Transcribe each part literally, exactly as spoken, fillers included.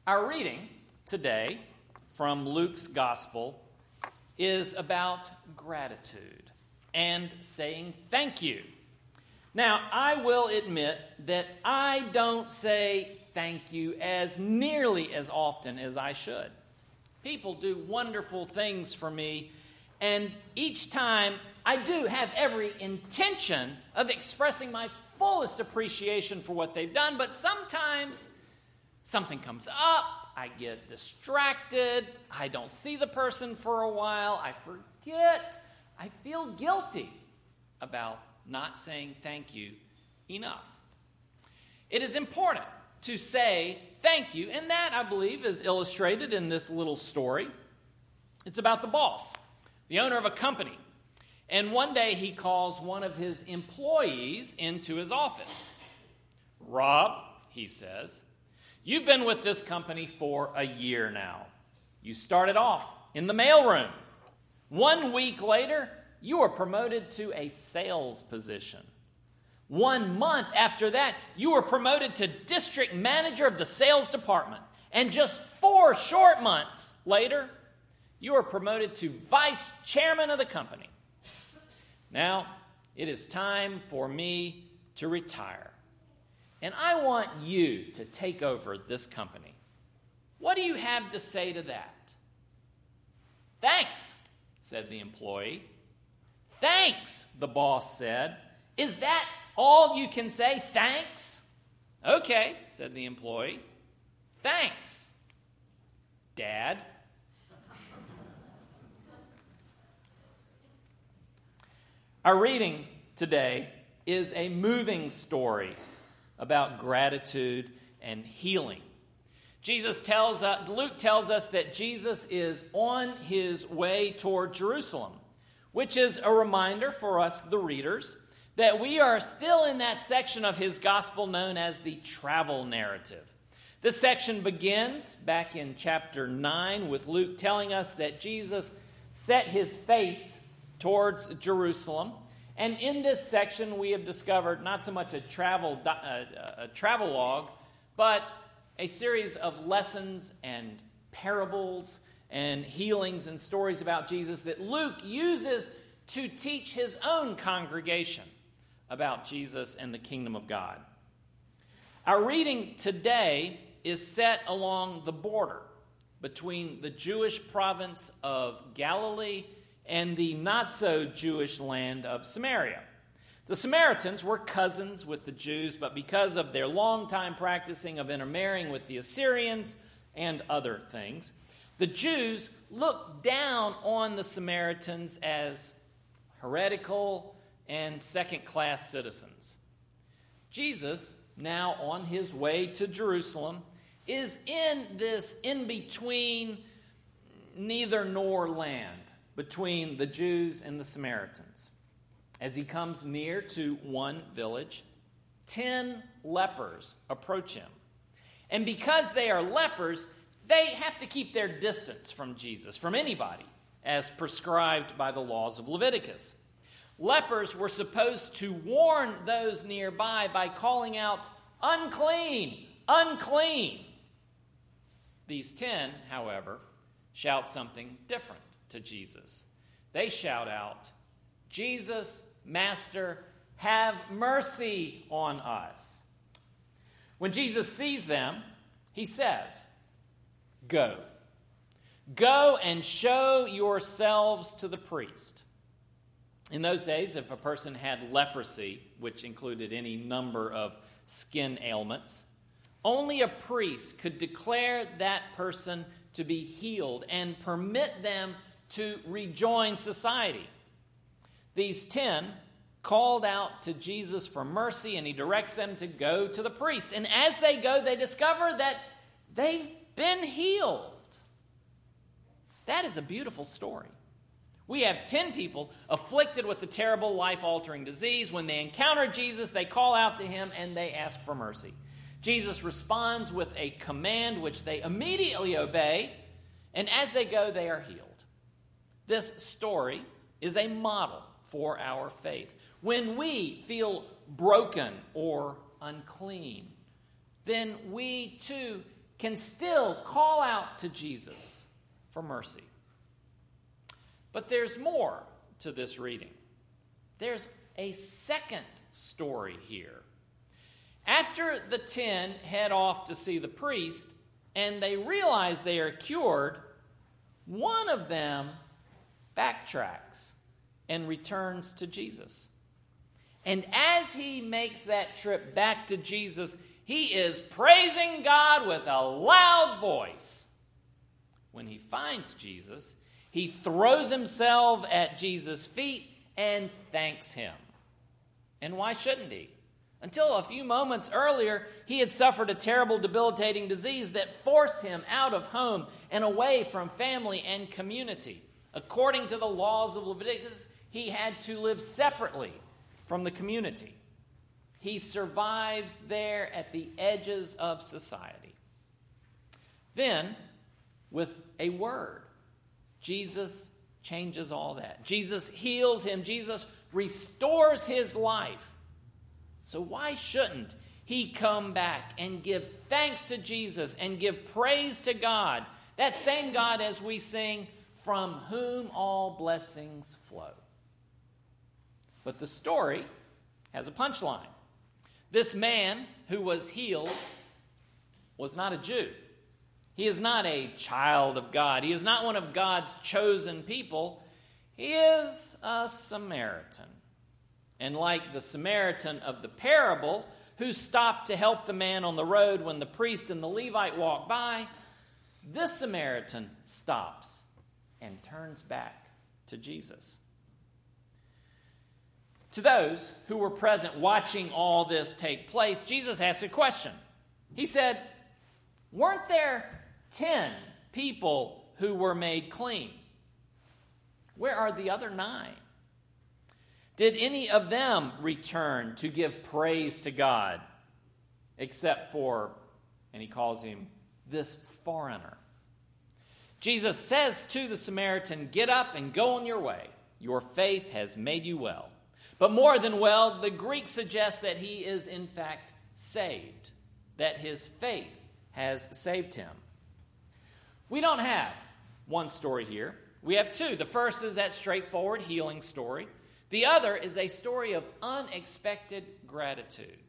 Our reading today from Luke's Gospel is about gratitude and saying thank you. Now, I will admit that I don't say thank you as nearly as often as I should. People do wonderful things for me, and each time I do have every intention of expressing my fullest appreciation for what they've done, but sometimes something comes up, I get distracted, I don't see the person for a while, I forget, I feel guilty about not saying thank you enough. It is important to say thank you, and that, I believe, is illustrated in this little story. It's about the boss, the owner of a company. And one day he calls one of his employees into his office. "Rob," he says, "you've been with this company for a year now. You started off in the mailroom. One week later, you were promoted to a sales position. One month after that, you were promoted to district manager of the sales department. And just four short months later, you were promoted to vice chairman of the company. Now, it is time for me to retire. And I want you to take over this company. What do you have to say to that?" "Thanks," said the employee. "Thanks," the boss said. "Is that all you can say? Thanks?" "Okay," said the employee. "Thanks, Dad." Our reading today is a moving story about gratitude and healing. Jesus tells uh, Luke tells us that Jesus is on his way toward Jerusalem, which is a reminder for us, the readers, that we are still in that section of his gospel known as the travel narrative. This section begins back in chapter nine with Luke telling us that Jesus set his face towards Jerusalem. And in this section, we have discovered not so much a travel uh, a travelogue, but a series of lessons and parables and healings and stories about Jesus that Luke uses to teach his own congregation about Jesus and the kingdom of God. Our reading today is set along the border between the Jewish province of Galilee and the not-so-Jewish land of Samaria. The Samaritans were cousins with the Jews, but because of their long-time practicing of intermarrying with the Assyrians and other things, the Jews looked down on the Samaritans as heretical and second-class citizens. Jesus, now on his way to Jerusalem, is in this in-between neither nor land between the Jews and the Samaritans. As he comes near to one village, ten lepers approach him. And because they are lepers, they have to keep their distance from Jesus, from anybody, as prescribed by the laws of Leviticus. Lepers were supposed to warn those nearby by calling out, "Unclean! Unclean!" These ten, however, shout something different to Jesus. They shout out, "Jesus, Master, have mercy on us." When Jesus sees them, he says, "Go. Go and show yourselves to the priest." In those days, if a person had leprosy, which included any number of skin ailments, only a priest could declare that person to be healed and permit them to rejoin society. These ten called out to Jesus for mercy, and he directs them to go to the priest. And as they go, they discover that they've been healed. That is a beautiful story. We have ten people afflicted with a terrible life-altering disease. When they encounter Jesus, they call out to him and they ask for mercy. Jesus responds with a command which they immediately obey, and as they go, they are healed. This story is a model for our faith. When we feel broken or unclean, then we too can still call out to Jesus for mercy. But there's more to this reading. There's a second story here. After the ten head off to see the priest, and they realize they are cured, one of them backtracks and returns to Jesus. And as he makes that trip back to Jesus, he is praising God with a loud voice. When he finds Jesus, he throws himself at Jesus' feet and thanks him. And why shouldn't he? Until a few moments earlier, he had suffered a terrible, debilitating disease that forced him out of home and away from family and community. According to the laws of Leviticus, he had to live separately from the community. He survives there at the edges of society. Then, with a word, Jesus changes all that. Jesus heals him. Jesus restores his life. So why shouldn't he come back and give thanks to Jesus and give praise to God, that same God as we sing, from whom all blessings flow? But the story has a punchline. This man who was healed was not a Jew. He is not a child of God. He is not one of God's chosen people. He is a Samaritan. And like the Samaritan of the parable, who stopped to help the man on the road when the priest and the Levite walked by, this Samaritan stops and turns back to Jesus. To those who were present watching all this take place, Jesus asked a question. He said, "Weren't there ten people who were made clean? Where are the other nine? Did any of them return to give praise to God, except for," and he calls him, "this foreigner"? Jesus says to the Samaritan, "Get up and go on your way. Your faith has made you well." But more than well, the Greek suggests that he is in fact saved, that his faith has saved him. We don't have one story here. We have two. The first is that straightforward healing story. The other is a story of unexpected gratitude.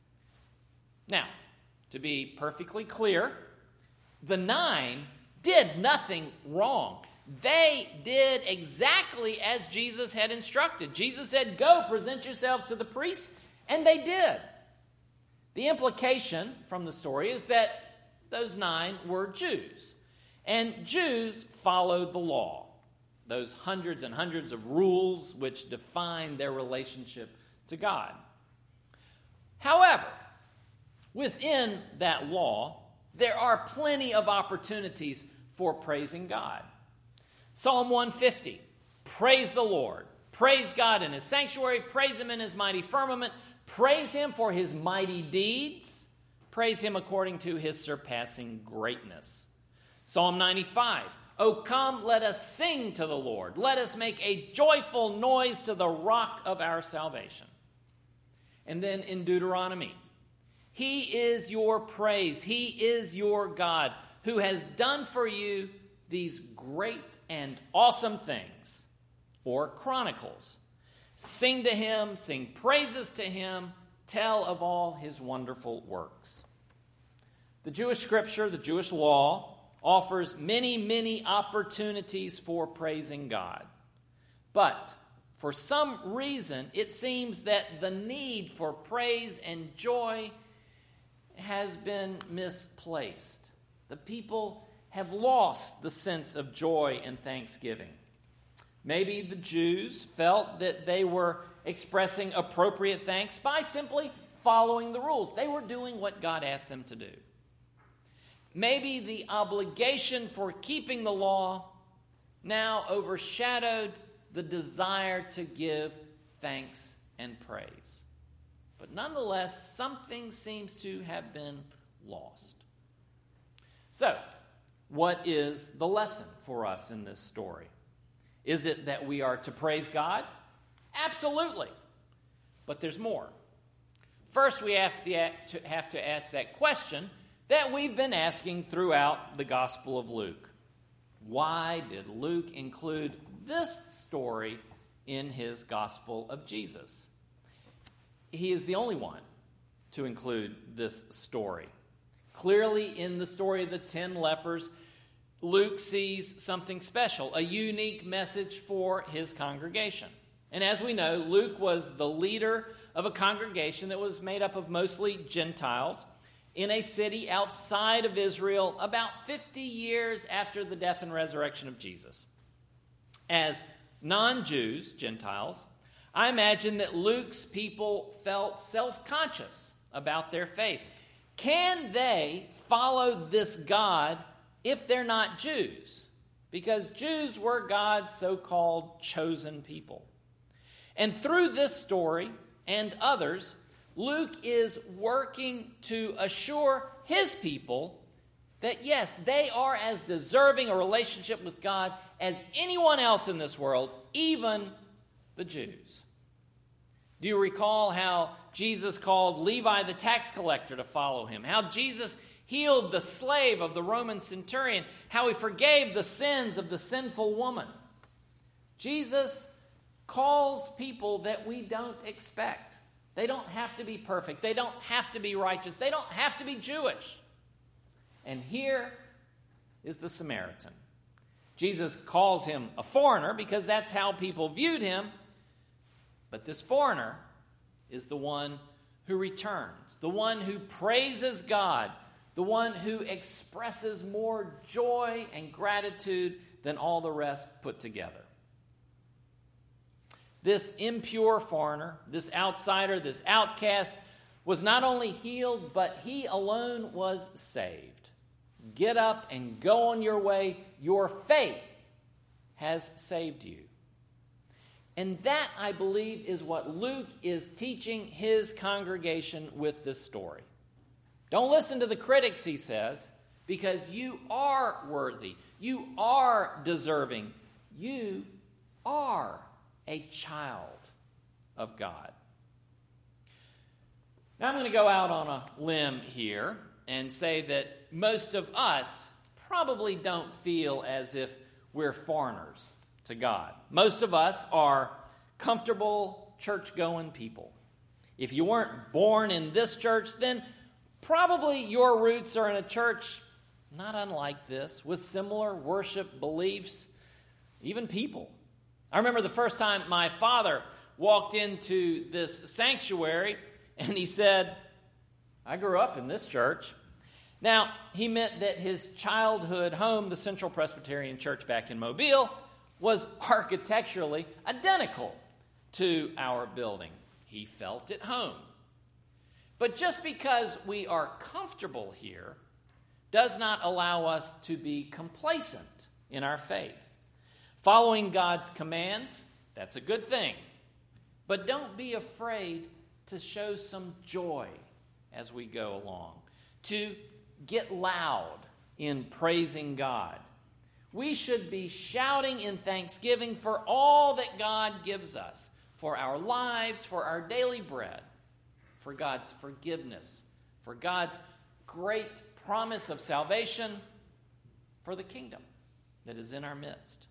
Now, to be perfectly clear, the nine did nothing wrong. They did exactly as Jesus had instructed. Jesus said, "Go, present yourselves to the priest," and they did. The implication from the story is that those nine were Jews, and Jews followed the law, those hundreds and hundreds of rules which define their relationship to God. However, within that law, there are plenty of opportunities for praising God. Psalm one fifty, praise the Lord. Praise God in his sanctuary. Praise him in his mighty firmament. Praise him for his mighty deeds. Praise him according to his surpassing greatness. Psalm ninety-five, "O come, let us sing to the Lord. Let us make a joyful noise to the rock of our salvation." And then in Deuteronomy, "He is your praise. He is your God, who has done for you these great and awesome things." Or Chronicles, "Sing to him, sing praises to him, tell of all his wonderful works." The Jewish scripture, the Jewish law, offers many, many opportunities for praising God. But for some reason, it seems that the need for praise and joy has been misplaced. The people have lost the sense of joy and thanksgiving. Maybe the Jews felt that they were expressing appropriate thanks by simply following the rules. They were doing what God asked them to do. Maybe the obligation for keeping the law now overshadowed the desire to give thanks and praise. But nonetheless, something seems to have been lost. So, what is the lesson for us in this story? Is it that we are to praise God? Absolutely. But there's more. First, we have to have to ask that question, that we've been asking throughout the Gospel of Luke. Why did Luke include this story in his Gospel of Jesus? He is the only one to include this story. Clearly, in the story of the ten lepers, Luke sees something special, a unique message for his congregation. And as we know, Luke was the leader of a congregation that was made up of mostly Gentiles in a city outside of Israel about fifty years after the death and resurrection of Jesus. As non-Jews, Gentiles, I imagine that Luke's people felt self-conscious about their faith. Can they follow this God if they're not Jews? Because Jews were God's so-called chosen people. And through this story and others, Luke is working to assure his people that, yes, they are as deserving a relationship with God as anyone else in this world, even the Jews. Do you recall how Jesus called Levi the tax collector to follow him? How Jesus healed the slave of the Roman centurion? How he forgave the sins of the sinful woman? Jesus calls people that we don't expect. They don't have to be perfect. They don't have to be righteous. They don't have to be Jewish. And here is the Samaritan. Jesus calls him a foreigner because that's how people viewed him. But this foreigner is the one who returns, the one who praises God, the one who expresses more joy and gratitude than all the rest put together. This impure foreigner, this outsider, this outcast, was not only healed, but he alone was saved. Get up and go on your way. Your faith has saved you. And that, I believe, is what Luke is teaching his congregation with this story. Don't listen to the critics, he says, because you are worthy. You are deserving. You are a child of God. Now I'm going to go out on a limb here and say that most of us probably don't feel as if we're foreigners to God. Most of us are comfortable church-going people. If you weren't born in this church, then probably your roots are in a church not unlike this, with similar worship beliefs, even people. I remember the first time my father walked into this sanctuary and he said, I grew up in this church. Now, he meant that his childhood home, the Central Presbyterian Church back in Mobile, was architecturally identical to our building. He felt at home. But just because we are comfortable here does not allow us to be complacent in our faith. Following God's commands, that's a good thing. But don't be afraid to show some joy as we go along, to get loud in praising God. We should be shouting in thanksgiving for all that God gives us, for our lives, for our daily bread, for God's forgiveness, for God's great promise of salvation, for the kingdom that is in our midst.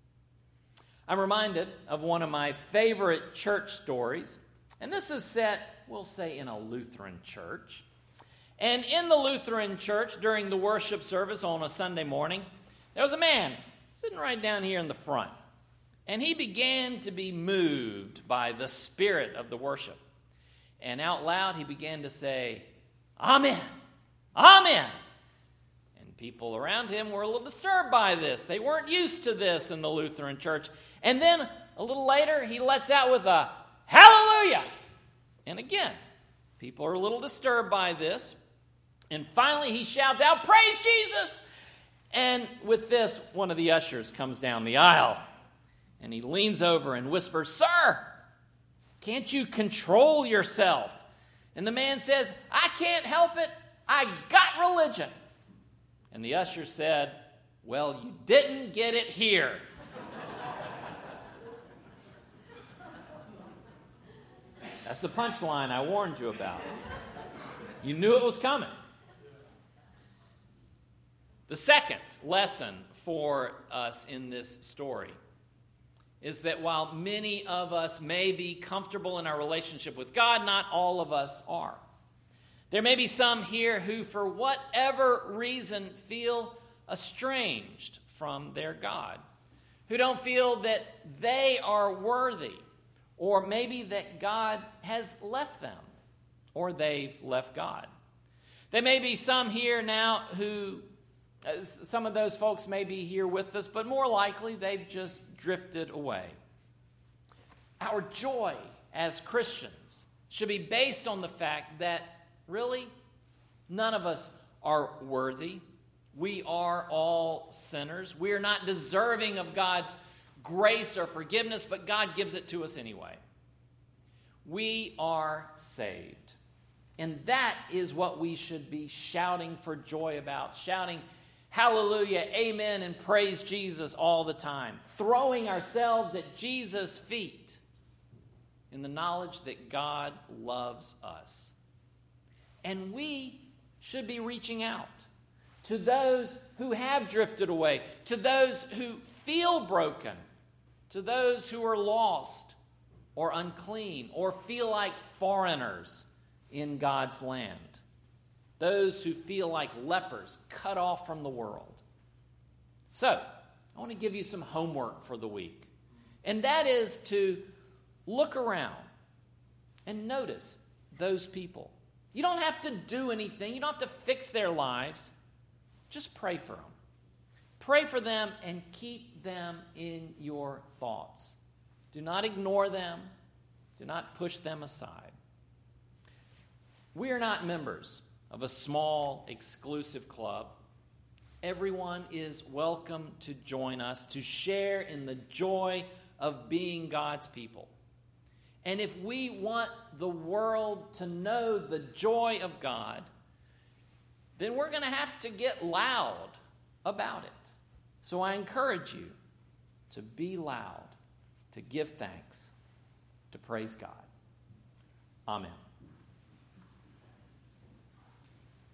I'm reminded of one of my favorite church stories, and this is set, we'll say, in a Lutheran church. And in the Lutheran church, during the worship service on a Sunday morning, there was a man sitting right down here in the front, and he began to be moved by the spirit of the worship. And out loud, he began to say, Amen, Amen. And people around him were a little disturbed by this. They weren't used to this in the Lutheran church. And then a little later, he lets out with a hallelujah. And again, people are a little disturbed by this. And finally, he shouts out, praise Jesus. And with this, one of the ushers comes down the aisle. And he leans over and whispers, Sir, can't you control yourself? And the man says, I can't help it. I got religion. And the usher said, well, you didn't get it here. That's the punchline I warned you about. You knew it was coming. The second lesson for us in this story is that while many of us may be comfortable in our relationship with God, not all of us are. There may be some here who, for whatever reason, feel estranged from their God, who don't feel that they are worthy, or maybe that God has left them, or they've left God. There may be some here now who, uh, some of those folks may be here with us, but more likely they've just drifted away. Our joy as Christians should be based on the fact that really none of us are worthy. We are all sinners. We are not deserving of God's grace or forgiveness, but God gives it to us anyway. We are saved. And that is what we should be shouting for joy about, shouting hallelujah, amen, and praise Jesus all the time, throwing ourselves at Jesus' feet in the knowledge that God loves us. And we should be reaching out to those who have drifted away, to those who feel broken, to those who are lost or unclean or feel like foreigners in God's land, those who feel like lepers cut off from the world. So, I want to give you some homework for the week, and that is to look around and notice those people. You don't have to do anything. You don't have to fix their lives. Just pray for them. Pray for them and keep them in your thoughts. Do not ignore them. Do not push them aside. We are not members of a small, exclusive club. Everyone is welcome to join us, to share in the joy of being God's people. And if we want the world to know the joy of God, then we're going to have to get loud about it. So I encourage you to be loud, to give thanks, to praise God. Amen.